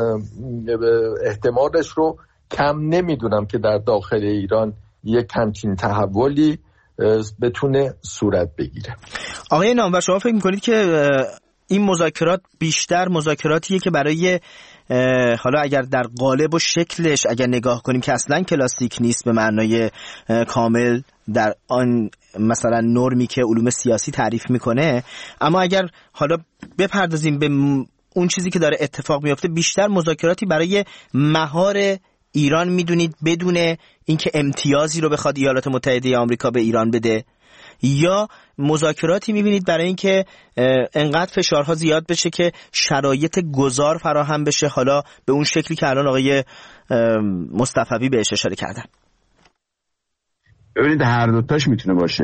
احتمالش رو کم نمیدونم که در داخل ایران یک همچین تحولی بتونه صورت بگیره. آقای نامور، شما فکر میکنید که این مذاکرات بیشتر مذاکراتیه که برای حالا اگر در قالب و شکلش اگر نگاه کنیم که اصلا کلاسیک نیست به معنای کامل در آن مثلا نرمی که علوم سیاسی تعریف میکنه، اما اگر حالا بپردازیم به اون چیزی که داره اتفاق میفته، بیشتر مذاکراتی برای مهار ایران میدونید بدون اینکه امتیازی رو بخواد ایالات متحده آمریکا به ایران بده، یا مذاکراتی میبینید برای اینکه انقدر فشارها زیاد بشه که شرایط گذار فراهم بشه، حالا به اون شکلی که الان آقای مصطفی بهش اشاره کردن؟ ببینید هر دوتاش میتونه باشه.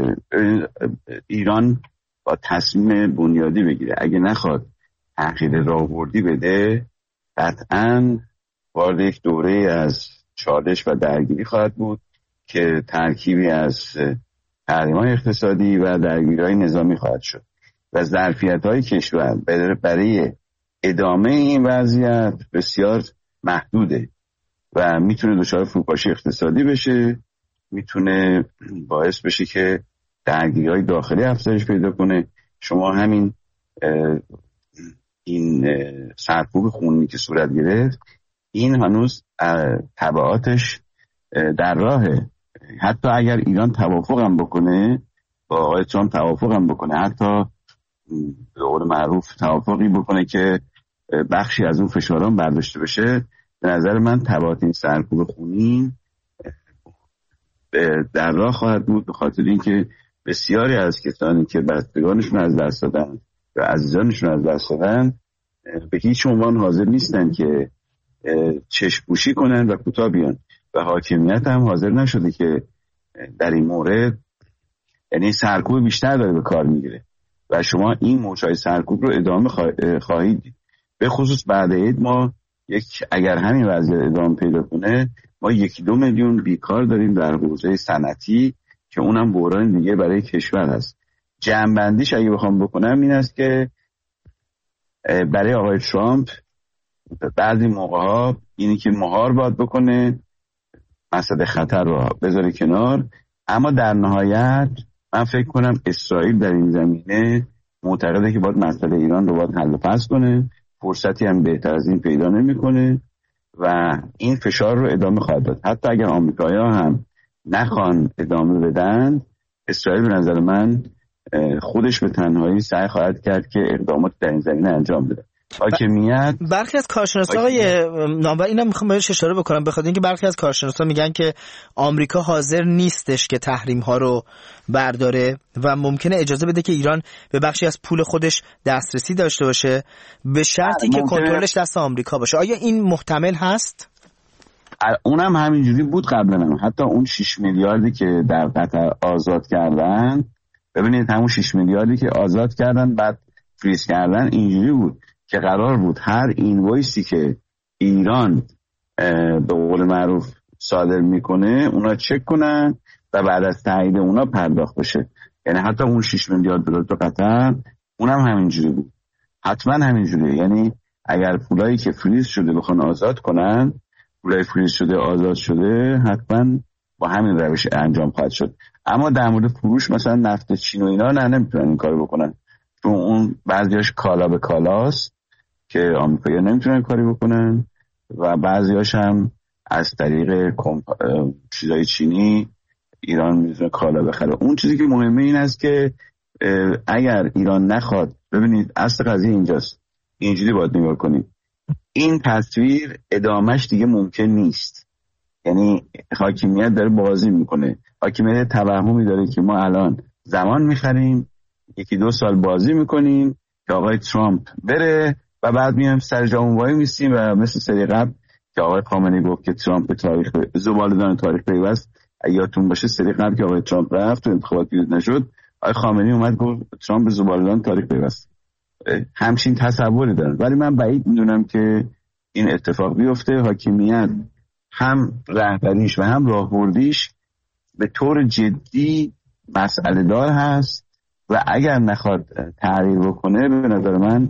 ایران با تصمیم بنیادی بگیره، اگه نخواد تغییر راهبردی بده قطعاً وارد یک دوره از چالش و درگیری خواهد بود که ترکیبی از تحریم‌های اقتصادی و درگیری‌های نظامی خواهد شد و ظرفیت‌های کشور برای ادامه این وضعیت بسیار محدوده و میتونه دچار فروپاشی اقتصادی بشه، میتونه باعث بشه که درگیری‌های داخلی افزایش پیدا کنه. شما همین این سرکوب خونی که صورت گرفت، این هنوز تبعاتش در راهه. حتی اگر ایران توافقم بکنه با آقای ترامپ، توافقم بکنه، حتی به قول معروف توافقی بکنه که بخشی از اون فشاران برداشته بشه، به نظر من تبعات این سرکوب خونی در راه خواهد بود، به خاطر اینکه بسیاری از کسانی که بستگانشون از دست دادن و عزیزانشون از دست دادن به هیچ عنوان حاضر نیستن که چشم‌پوشی کنن و کوتاه بیان و حاکمیت هم حاضر نشده که در این مورد، یعنی سرکوب بیشتر داره به کار میگیره و شما این موج‌های سرکوب رو ادامه خواهید دید. به خصوص بعد عید ما اگر همین وضعیت ادامه پیدا کنه، ما 1-2 میلیون بیکار داریم در حوزه صنعتی که اونم بحران دیگه برای کشور هست. جمع‌بندیش اگه بخوام بکنم این است که برای آقای ترامپ بعضی موقع‌ها اینی که مهار باید بکنه، مسئله خطر رو بذاره کنار، اما در نهایت من فکر کنم اسرائیل در این زمینه معتقده که باید مسئله ایران رو باید حل و فصل کنه، فرصتی هم بهتر از این پیدا نمی‌کنه و این فشار رو ادامه خواهد داد. حتی اگر آمریکایی‌ها هم نخوان ادامه بدن، اسرائیل به نظر من خودش به تنهایی سعی خواهد کرد که اقدامات در این زمینه انجام بده. حاکمیت. برخی از کارشناسا آقای نامور اینم میخوام بهش اشاره بکنم، بخاطر اینکه برخی از کارشناسا میگن که آمریکا حاضر نیستش که تحریم ها رو برداره و ممکنه اجازه بده که ایران به بخشی از پول خودش دسترسی داشته باشه به شرطی که کنترلش دست آمریکا باشه. آیا این محتمل هست؟ اونم همینجوری بود قبلا، حتی اون 6 میلیاردی که در قطر آزاد کردن، ببینید همون 6 میلیاردی که آزاد کردن بعد فریز کردن، اینجوری بود که قرار بود هر اینوایسی که ایران به قول معروف صادر میکنه اونا چک کنن و بعد از تایید اونا پرداخت بشه. یعنی حتی اون 6 میلیارد دلار تو قطر اونم همینجوری بود، حتما همینجوریه. یعنی اگر پولایی که فریز شده بخوان آزاد کنن، پولای فریز شده آزاد شده، حتما با همین روش انجام خواهد شد. اما در مورد فروش مثلا نفت چین و اینا نمیتونن این کارو بکنن، چون اون بعضیاش کالا به کالاست که آمریکایی‌ها نمیتونن کاری بکنن و بعضیاش هم از طریق چیزای چینی ایران میتونه کالا بخره. اون چیزی که مهمه این است که اگر ایران نخواد، ببینید اصل قضیه اینجاست، اینجوری باید نگاه کنید، این تصویر ادامهش دیگه ممکن نیست. یعنی حاکمیت داره بازی میکنه، حاکمیت توهمی داره که ما الان زمان میخریم، 1-2 سال بازی میکنیم که آقای ترامپ بره و بعد میایم سر جامون وای میستیم و مثل سری قبل که آقای خامنه‌ای گفت که ترامپ به تاریخ زباله‌دان تاریخ پیوست، یادتون باشه سری قبل که آقای ترامپ رفت و انتخابات پیروز نشد، آقای خامنه‌ای اومد گفت ترامپ به زباله‌دان تاریخ پیوست. همچین تصوری دارن، ولی من بعید میدونم که این اتفاق بیفته. حاکمیت هم رهبریش و هم راهبردیش به طور جدی مسئله دار هست و اگر نخواد تغییر بکنه به نظر من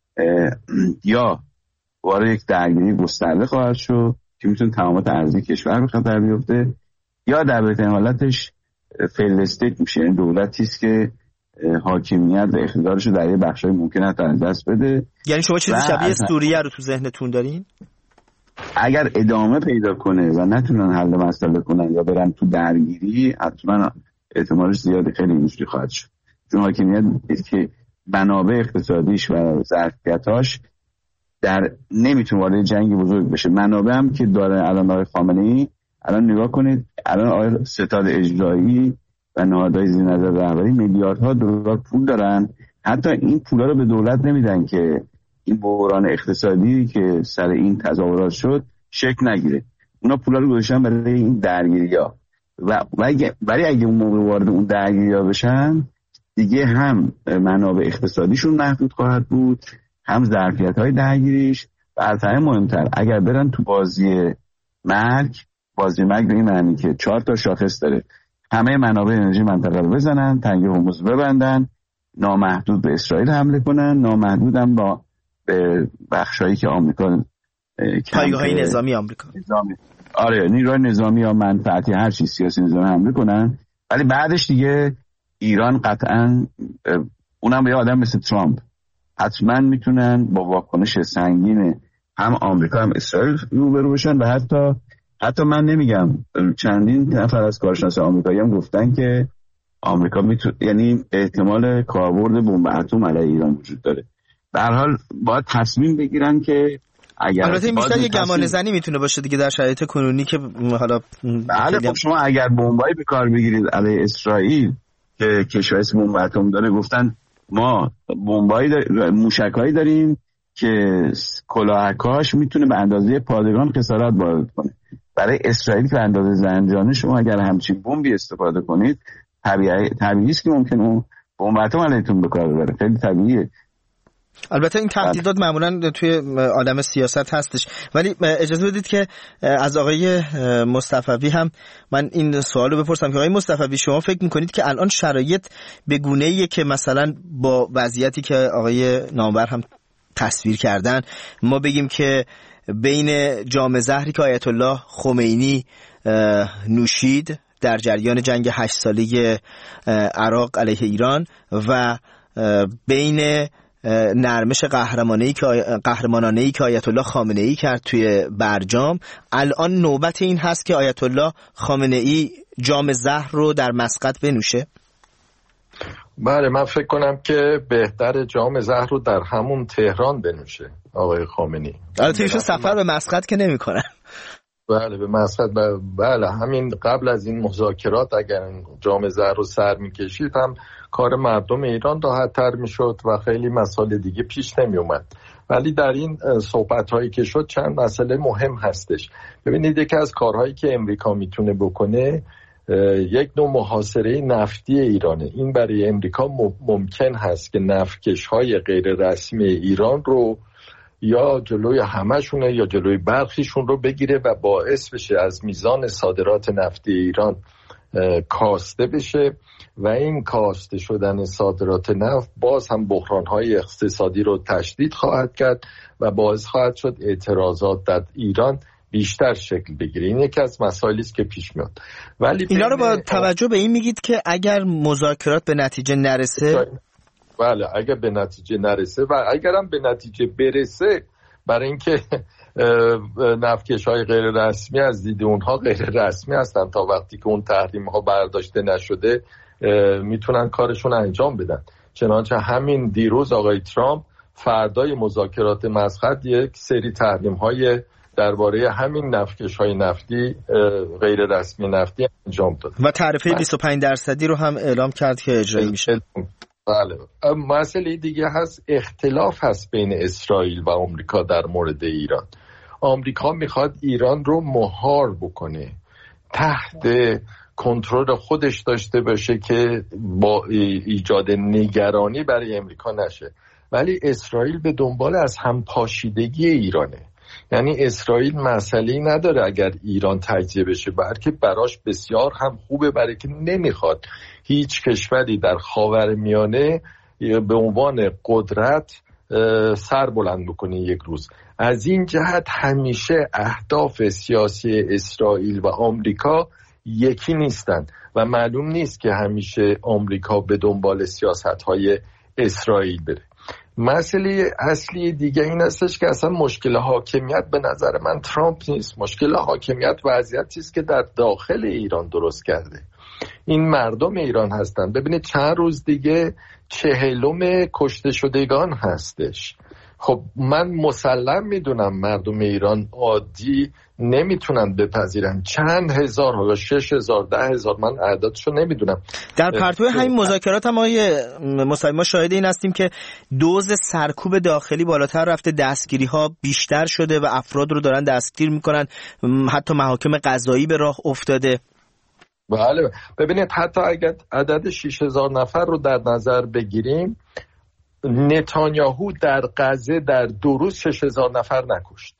یا وارد یک درگیری گسترده خواهد شد که میتونه تمامات ارضی کشور به خطر بیفته، یا در بهترین حالتش فیل استیت میشه، یعنی دولتی است که حاکمیت و اقتدارش رو در یه بخشای ممکنه حتی از دست بده. یعنی شما چیزی شبیه سوریه رو تو ذهنتون دارین؟ اگر ادامه پیدا کنه و نتونن حل مسئله کنن یا برن تو درگیری، حتما احتمالش زیاد خیلی اینجوری خواهد شد، چون حاکمیت که منابع اقتصادیش و ظرفیتاش در نمیتونه وارد جنگ بزرگ بشه. منابع هم که داره الان آقای خامنه‌ای، الان نگاه کنید، الان آقای ستاد اجرایی و نهادهای زیر نظر رهبری میلیاردها دلار پول دارن، حتی این پولا رو به دولت نمیدن که این بحران اقتصادی که سر این تظاهرات شد شکل نگیره. اونا پولا رو گذاشتن برای این درگیری‌ها و برای اگه اون موقع وارد اون درگیری‌ها بشن دیگه هم منابع اقتصادیشون محدود خواهد بود، هم ظرفیت‌های درگیریش، و از همه مهمتر اگر برن تو بازی مرگ به این معنی که 4 تا شاخص داره، همه منابع انرژی منطقه رو بزنن، تنگه هرمز ببندن، نامحدود به اسرائیل حمله کنن، نامحدود هم با بخشایی که آمریکا پایگاه‌های نظامی آمریکا آره نیروی نظامی یا منفعتی هر چیز سیاسی نظامی حمله کنن. ولی بعدش دیگه ایران قطعاً اونم به یه آدم مثل ترامپ حتما میتونن با واکنش سنگین هم آمریکا هم اسرائیل روبرو بشن و حتی من نمیگم، چندین نفر از کارشناس آمریکایی هم گفتن که آمریکا یعنی احتمال کاربرد بمب اتم علیه ایران وجود داره. به هر حال باید تصمیم بگیرن که اگر البته این بیشتر یه گمان زنی میتونه باشه دیگه در شرایط کنونی که حالا بله. خب شما اگر بمبایی به کار بگیرید علیه اسرائیل که کشور بمب اتم داره، گفتن ما بمبایی موشکایی داریم که کلاهکاش میتونه به اندازه پادگان خسارت وارد کنه. برای اسرائیل که به اندازه زنجانه شما اگر همچین بمبی استفاده کنید، طبیعی است که ممکنه اون بمب اتم علیتون به کار ببره، خیلی طبیعیه. البته این تهدیدات معمولا توی عالم سیاست هستش، ولی اجازه بدید که از آقای مصطفوی هم من این سوالو بپرسم که آقای مصطفوی شما فکر میکنید که الان شرایط به گونه‌ایه که مثلا با وضعیتی که آقای نامور هم تصویر کردن ما بگیم که بین جام زهری که آیت الله خمینی نوشید در جریان جنگ 8 ساله عراق علیه ایران و بین نرمش قهرمانانه‌ای که آیت الله خامنه‌ای کرد توی برجام، الان نوبت این هست که آیت الله خامنه‌ای جام زهر رو در مسقط بنوشه؟ بله، من فکر کنم که بهتر جام زهر رو در همون تهران بنوشه آقای خامنه‌ای. البته ایشون سفر به مسقط که نمی‌کنن. بله به مسقط. بله همین قبل از این مذاکرات اگر جام زهر رو سر می‌کشید هم کار مردم ایران راحت‌تر می‌شد و خیلی مسائل دیگه پیش نمی‌اومد. ولی در این صحبت‌هایی که شد چند مسئله مهم هستش. ببینید یکی از کارهایی که امریکا میتونه بکنه یک نوع محاصره نفتی ایرانه. این برای امریکا ممکن هست که نفتکش‌های غیر رسمی ایران رو یا جلوی همشونه یا جلوی برخیشون رو بگیره و باعث بشه از میزان صادرات نفتی ایران کاسته بشه و این کاسته شدن صادرات نفت باز هم بحران‌های اقتصادی رو تشدید خواهد کرد و باعث خواهد شد اعتراضات در ایران بیشتر شکل بگیره. این یکی از مسائلی است که پیش میاد. ولی اینا رو با توجه به این میگید که اگر مذاکرات به نتیجه نرسه، بله اگر به نتیجه نرسه و اگرم به نتیجه برسه، برای اینکه نفتکش‌های غیر رسمی از دید اونها غیر رسمی هستن تا وقتی که اون تحریم‌ها برداشته نشده میتونن کارشون انجام بدن. چنانچه همین دیروز آقای ترامپ فردای مذاکرات مسقط یک سری تحریم‌های درباره همین نفتکش‌های نفتی غیر رسمی نفتی انجام داد و تعرفه 25% رو هم اعلام کرد که اجرایی میشه. بله. مسئله دیگه هست، اختلاف هست بین اسرائیل و آمریکا در مورد ایران. آمریکا میخواد ایران رو مهار بکنه، تحت کنترل خودش داشته باشه که با ایجاد نگرانی برای امریکا نشه، ولی اسرائیل به دنبال از همپاشیدگی ایرانه. یعنی اسرائیل مسئله‌ای نداره اگر ایران تجزیه بشه، بلکه براش بسیار هم خوبه، برای که نمیخواد هیچ کشوری در خاورمیانه به عنوان قدرت سر بلند بکنه یک روز. از این جهت همیشه اهداف سیاسی اسرائیل و آمریکا یکی نیستند و معلوم نیست که همیشه آمریکا به دنبال سیاست‌های اسرائیل بره. مسئله اصلی دیگه این هستش که اصلا مشکل حاکمیت به نظر من ترامپ نیست. مشکل حاکمیت وضعیتی است که در داخل ایران درست کرده. این مردم ایران هستن. ببینید چند روز دیگه 40 کشته شدگان هستش. خب من مسلم میدونم مردم ایران عادی نمیتونن بپذیرن چند هزار یا 6,000 10,000 من اعدادشو نمیدونم. در پرتو همین مذاکرات هم ما شاهد این هستیم که دوز سرکوب داخلی بالاتر رفته، دستگیری ها بیشتر شده و افراد رو دارن دستگیر میکنن، حتی محاکم قضایی به راه افتاده. بله ببینید حتی اگر عدد 6,000 نفر رو در نظر بگیریم، نتانیاهو در غزه در 2 روز 6,000 نفر نکشت،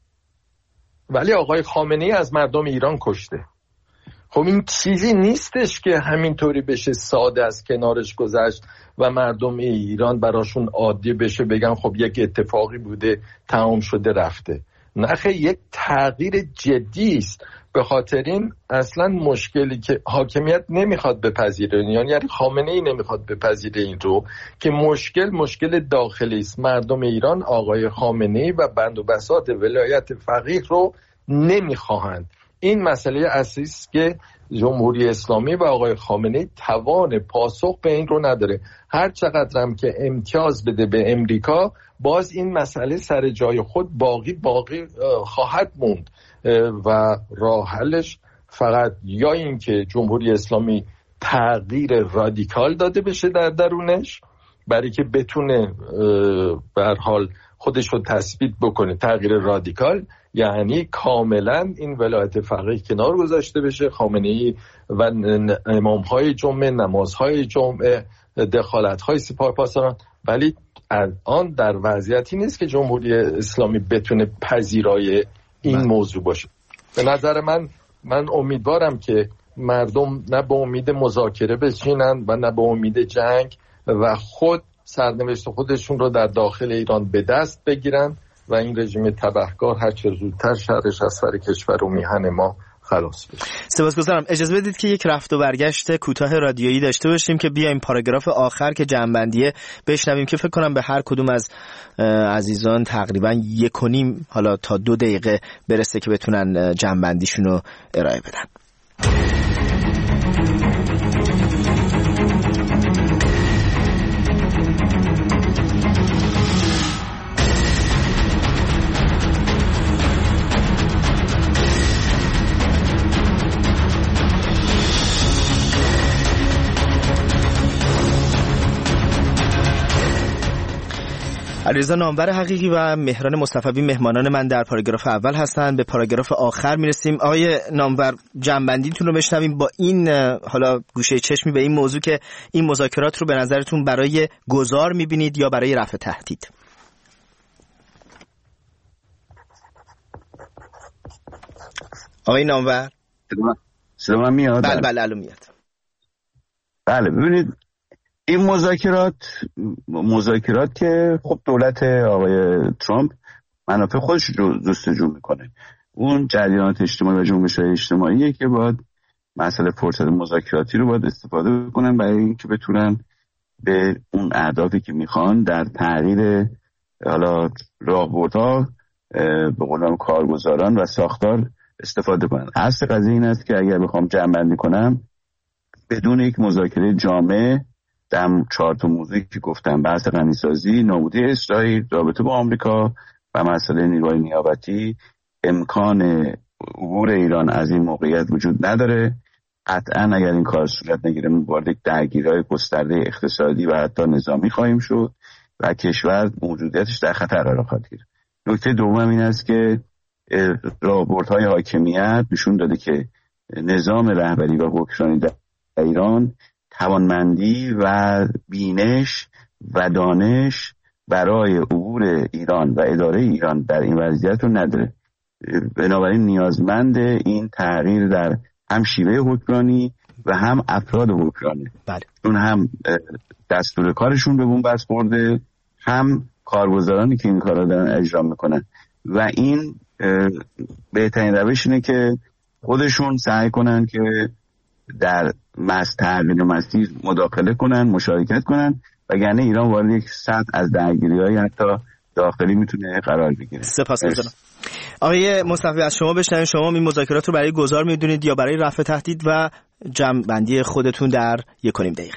ولی آقای خامنه‌ای از مردم ایران کشته. خب این چیزی نیستش که همینطوری بشه ساده از کنارش گذشت و مردم ایران براشون عادی بشه بگن خب یک اتفاقی بوده تمام شده رفته. نه، یک تغییر جدی است. به خاطر این اصلا مشکلی که حاکمیت نمیخواد بپذیره، یعنی خامنه‌ای نمیخواد بپذیره این رو که مشکل داخلی است. مردم ایران آقای خامنه‌ای و بند و بساط ولایت فقیه رو نمیخواهند. این مسئله اصلی است که جمهوری اسلامی و آقای خامنه‌ای توان پاسخ به این رو نداره. هر چقدر هم که امتیاز بده به امریکا، باز این مسئله سر جای خود باقی خواهد موند و راه حلش فقط یا این که جمهوری اسلامی تغییر رادیکال داده بشه در درونش برای که بتونه به هر حال خودش رو تثبیت بکنه. تغییر رادیکال یعنی کاملا این ولایت فقیه کنار گذاشته بشه، خامنه‌ای و امام‌های جمعه، نمازهای جمعه، دخالت‌های سپاهپاسداران، ولی الان در وضعیتی نیست که جمهوری اسلامی بتونه پذیرای این موضوع باشه. به نظر من امیدوارم که مردم نه به امید مذاکره بشینن و نه به امید جنگ و خود سرنوشت خودشون رو در داخل ایران به دست بگیرن و این رژیم تبهکار هر چه زودتر شرش از سر کشور و میهن ما خلاص بشه. سپاسگزارم. اجازه بدید که یک رفت و برگشت کوتاه رادیویی داشته باشیم که بیایم پاراگراف آخر که جنبندیه بشنویم که فکر کنم به هر کدوم از عزیزان تقریبا 1.5 حالا تا 2 دقیقه برسه که بتونن جنبندیشون رو ارائه بدن. علیرضا نامور حقیقی و مهران مصطفی مهمانان من در پاراگراف اول هستند. به پاراگراف آخر میرسیم. آقای نامور، جنبندیتون رو بشنویم با این حالا گوشه چشمی به این موضوع که این مذاکرات رو به نظرتون برای گذار میبینید یا برای رفع تهدید؟ آقای نامور صدا من میاد؟ بله الان میاد. بله ببینید این مذاکرات که خب دولت آقای ترامپ منافع خودش رو جستجو میکنه. اون جریانات اجتماعی و جنبش‌های اجتماعیه که باید مسئله فرصت مذاکراتی رو باید استفاده کنن برای اینکه بتونن به اون اهدافی که میخوان در تغییر حالا راهبردها به قولم کارگزاران و ساختار استفاده کنن. اصل قضیه این است که اگر بخوام جمع‌بندی کنم، بدون یک مذاکره جامع در 4 تا موضوعی که گفتم، بحث غنیسازی، نابودی اسرائیل، رابطه با آمریکا و مسئله نیروهای نیابتی، امکان عبور ایران از این موقعیت وجود نداره. قطعا اگر این کار صورت نگیره وارد یک درگیری‌های گسترده اقتصادی و حتی نظامی خواهیم شد و کشور موجودیتش در خطر قرار خواهد گرفت. نکته دوم این است که راهبردهای حاکمیت نشون داده که نظام رهبری و حکمرانی در ایران توانمندی و بینش و دانش برای عبور ایران و اداره ایران در این وضعیت رو نداره. بنابراین نیازمند این تغییر در هم شیوه حکمرانی و هم افراد حکمرانی. بله. اون هم دستور کارشون به بنبست خورده، هم کارگزارانی که این کار رو دارن اجرا میکنن و این بهترین روش اینه که خودشون سعی کنن که در تغییر مسیر مداخله کنن، مشارکت کنن، وگرنه ایران وارد یک سطح از درگیری‌های حتی داخلی میتونه قرار بگیره. سپاسگزارم. آقای مصطفی از شما بشنویم، شما این مذاکرات رو برای گذار میدونید یا برای رفع تهدید و جمع‌بندی خودتون در 1.5 دقیقه؟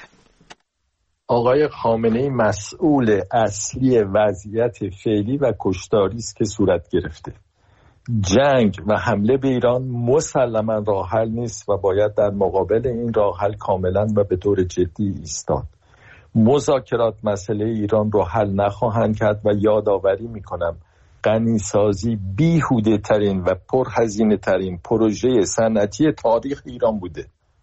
آقای خامنه‌ای مسئول اصلی وضعیت فعلی و کشتاری است که صورت گرفته. جنگ و حمله به ایران مسلماً راه حل نیست و باید در مقابل این راه حل کاملاً و به طور جدی ایستاد. مذاکرات مسئله ایران رو حل نخواهند کرد و یادآوری میکنم غنیسازی بیهوده ترین و پرهزینه ترین پروژه صنعتی تاریخ ایران بوده.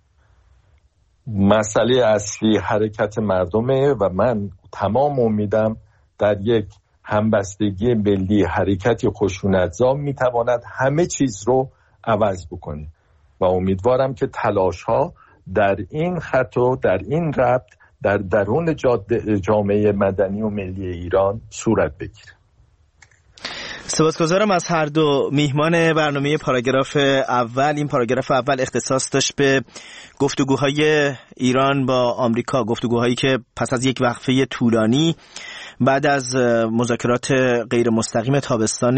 مسئله اصلی حرکت مردمه و من تمام امیدم در یک همبستگی ملی، حرکتی خشونت‌زا میتواند همه چیز رو عوض بکنه و امیدوارم که تلاش‌ها در این خط و در این ربط در درون جامعه مدنی و ملی ایران صورت بگیره. سپاسگزارم از هر دو میهمان برنامه پاراگراف اول. این پاراگراف اول اختصاص داشت به گفتگوهای ایران با آمریکا، گفتگوهایی که پس از یک وقفه طولانی بعد از مذاکرات غیر مستقیم تابستان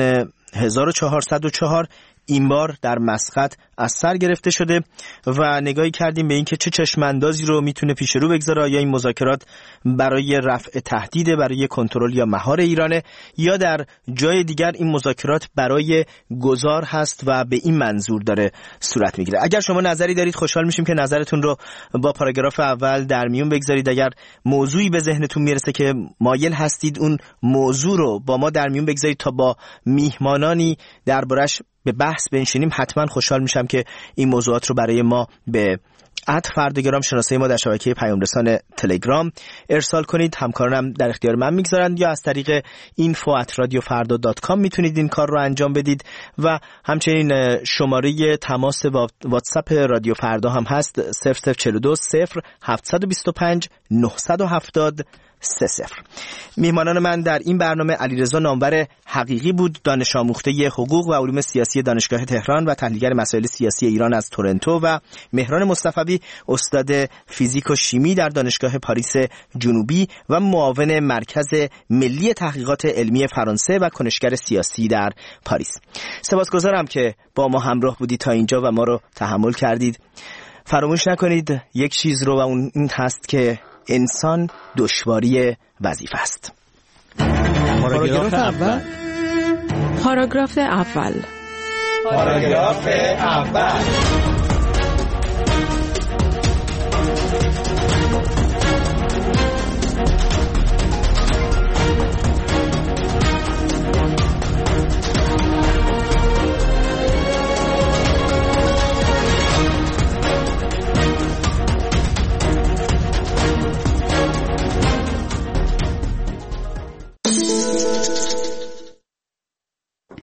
1404 این بار در مسقط از سر گرفته شده و نگاهی کردیم به اینکه چه چشماندازی رو میتونه پیش رو بگذاره، یا این مذاکرات برای رفع تهدید، برای کنترل یا مهار ایرانه، یا در جای دیگر این مذاکرات برای گذار هست و به این منظور داره صورت میگیره. اگر شما نظری دارید خوشحال میشیم که نظرتون رو با پاراگراف اول در میون بگذارید. اگر موضوعی به ذهنتون میرسه که مایل هستید اون موضوع رو با ما در میون بگذارید تا با میهمانانی دربارش به بحث بنشینیم، حتما خوشحال میشم که این موضوعات رو برای ما به @فردگرام شناسه ما در شبکه پیام رسان تلگرام ارسال کنید. همکارانم در اختیار من میگذارند، یا از طریق info@radiofarda.com میتونید این کار رو انجام بدید و همچنین شماره تماس واتساپ رادیو فردا هم هست 0042 0725 970 30. میهمانان من در این برنامه علیرضا نامور حقیقی بود، دانش آموخته حقوق و علوم سیاسی دانشگاه تهران و تحلیلگر مسائل سیاسی ایران از تورنتو، و مهران مصطفی استاد فیزیک و شیمی در دانشگاه پاریس جنوبی و معاون مرکز ملی تحقیقات علمی فرانسه و کنشگر سیاسی در پاریس. سپاسگزارم که با ما همراه بودید تا اینجا و ما رو تحمل کردید. فراموش نکنید یک چیز رو، و اون این هست که انسان دشواری وظیفه است. پاراگراف اول. پاراگراف اول.